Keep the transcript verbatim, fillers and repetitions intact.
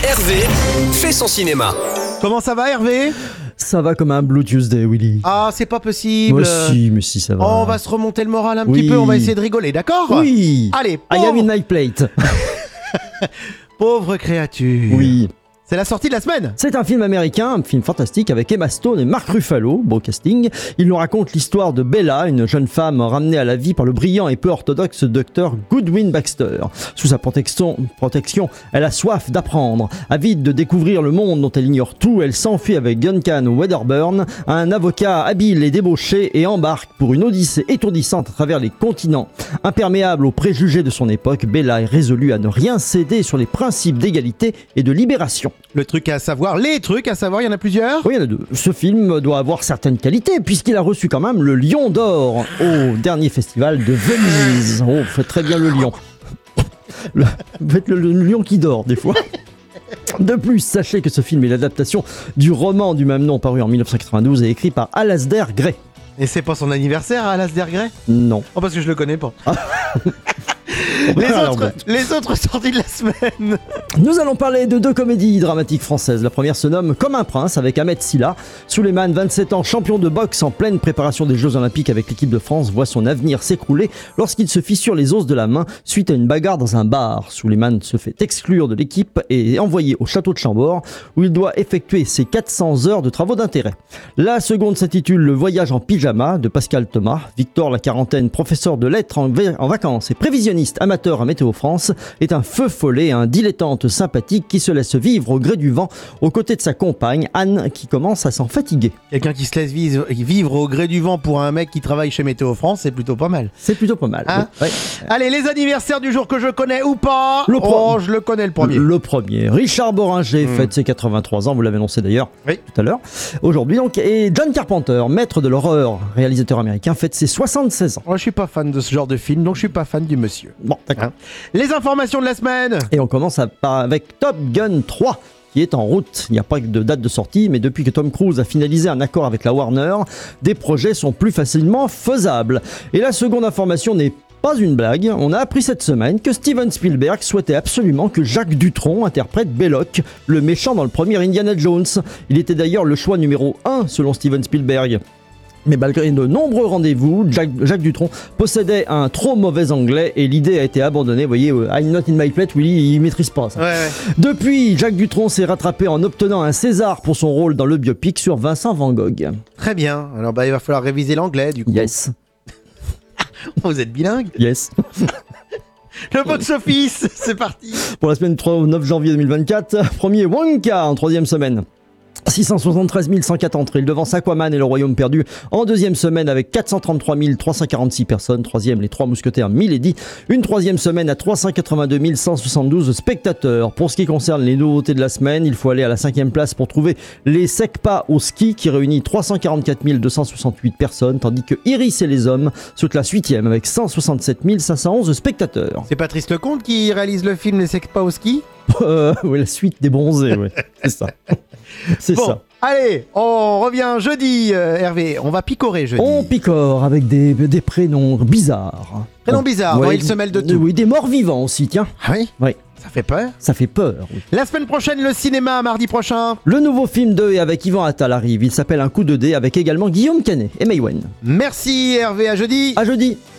Hervé fait son cinéma. Comment ça va, Hervé? Ça va comme un Blue Tuesday, Willy. Ah, c'est pas possible. Moi si, mais si, ça va. Oh, on va se remonter le moral un Oui. petit peu, on va essayer de rigoler, d'accord? Oui. Allez, I pauvre, am in my plate. pauvre créature. Oui. C'est la sortie de la semaine. C'est un film américain, un film fantastique avec Emma Stone et Mark Ruffalo, beau casting. Il nous raconte l'histoire de Bella, une jeune femme ramenée à la vie par le brillant et peu orthodoxe docteur Goodwin Baxter. Sous sa protection, protection, elle a soif d'apprendre. Avide de découvrir le monde dont elle ignore tout, elle s'enfuit avec Duncan Wedderburn, un avocat habile et débauché, et embarque pour une odyssée étourdissante à travers les continents. Imperméable aux préjugés de son époque, Bella est résolue à ne rien céder sur les principes d'égalité et de libération. Le truc à savoir, les trucs à savoir, il y en a plusieurs. Oui, il y en a deux. Ce film doit avoir certaines qualités, puisqu'il a reçu quand même le Lion d'Or au dernier festival de Venise. Oh, vous faites très bien le lion. Le, vous faites le, le lion qui dort, des fois. De plus, sachez que ce film est l'adaptation du roman du même nom paru en dix-neuf cent quatre-vingt-douze et écrit par Alasdair Gray. Et c'est pas son anniversaire, Alasdair Gray? Non. Oh, parce que je le connais pas. Les autres, les autres sorties de la semaine. Nous allons parler de deux comédies dramatiques françaises. La première se nomme Comme un prince avec Ahmed Silla. Souleymane, vingt-sept ans, champion de boxe en pleine préparation des Jeux Olympiques avec l'équipe de France, voit son avenir s'écrouler lorsqu'il se fissure les os de la main suite à une bagarre dans un bar. Souleymane se fait exclure de l'équipe et est envoyé au château de Chambord où il doit effectuer ses quatre cents heures de travaux d'intérêt. La seconde s'intitule Le voyage en pyjama de Pascal Thomas. Victor, la quarantaine, professeur de lettres en, v- en vacances et prévisionniste amateur à Météo France, est un feu follet, un dilettante sympathique qui se laisse vivre au gré du vent aux côtés de sa compagne Anne qui commence à s'en fatiguer. Quelqu'un qui se laisse vivre, vivre au gré du vent pour un mec qui travaille chez Météo France, c'est plutôt pas mal. C'est plutôt pas mal. Hein? Oui. Allez, les anniversaires du jour que je connais ou pas. Le pro- Oh, je le connais le premier. Le premier. Richard Boringer Mm. fête ses quatre-vingt-trois ans, vous l'avez annoncé d'ailleurs Oui. tout à l'heure. Aujourd'hui donc. Et John Carpenter, maître de l'horreur, réalisateur américain, fête ses soixante-seize ans. Moi, je suis pas fan de ce genre de film, donc je suis pas fan du monsieur. Bon, d'accord. Hein? Les informations de la semaine. Et on commence à- par- avec Top Gun trois qui est en route. Il n'y a pas de date de sortie, mais depuis que Tom Cruise a finalisé un accord avec la Warner, des projets sont plus facilement faisables. Et la seconde information n'est pas une blague. On a appris cette semaine que Steven Spielberg souhaitait absolument que Jacques Dutronc interprète Belloc, le méchant dans le premier Indiana Jones. Il était d'ailleurs le choix numéro un selon Steven Spielberg. Mais malgré de nombreux rendez-vous, Jacques, Jacques Dutronc possédait un trop mauvais anglais et l'idée a été abandonnée. Vous voyez, euh, I'm not in my plate, Willy, il maîtrise pas ça. Ouais, ouais. Depuis, Jacques Dutronc s'est rattrapé en obtenant un César pour son rôle dans le biopic sur Vincent Van Gogh. Très bien. Alors, bah, il va falloir réviser l'anglais, du coup. Yes, Vous êtes bilingue. yes. Le box-office, c'est parti. Pour la semaine du trois au neuf janvier deux mille vingt-quatre, premier Wonka en troisième semaine. six cent soixante-treize mille cent quatre entrées, il devance Aquaman et le Royaume perdu en deuxième semaine avec quatre cent trente-trois mille trois cent quarante-six personnes, troisième les Trois Mousquetaires Milady, une troisième semaine à trois cent quatre-vingt-deux mille cent soixante-douze spectateurs. Pour ce qui concerne les nouveautés de la semaine, il faut aller à la cinquième place pour trouver les Secpas au ski qui réunit trois cent quarante-quatre mille deux cent soixante-huit personnes, tandis que Iris et les Hommes se classent huitième avec cent soixante-sept mille cinq cent onze spectateurs. C'est Patrice Lecomte qui réalise le film Les Secpas au ski. Euh, ouais, la suite des bronzés, ouais, c'est ça. C'est Bon, ça. allez, on revient jeudi, euh, Hervé. On va picorer jeudi. On picore avec des, des prénoms bizarres. Prénoms bizarres, Ouais, ouais, ils se mêlent de tout. Oui, des morts vivants aussi, tiens. Ah oui, Oui, ça fait peur. ça fait peur. Oui. La semaine prochaine, le cinéma, mardi prochain. Le nouveau film de et avec Yvan Attal arrive. Il s'appelle Un coup de dé avec également Guillaume Canet et Maïwen. Merci Hervé, à jeudi. À jeudi.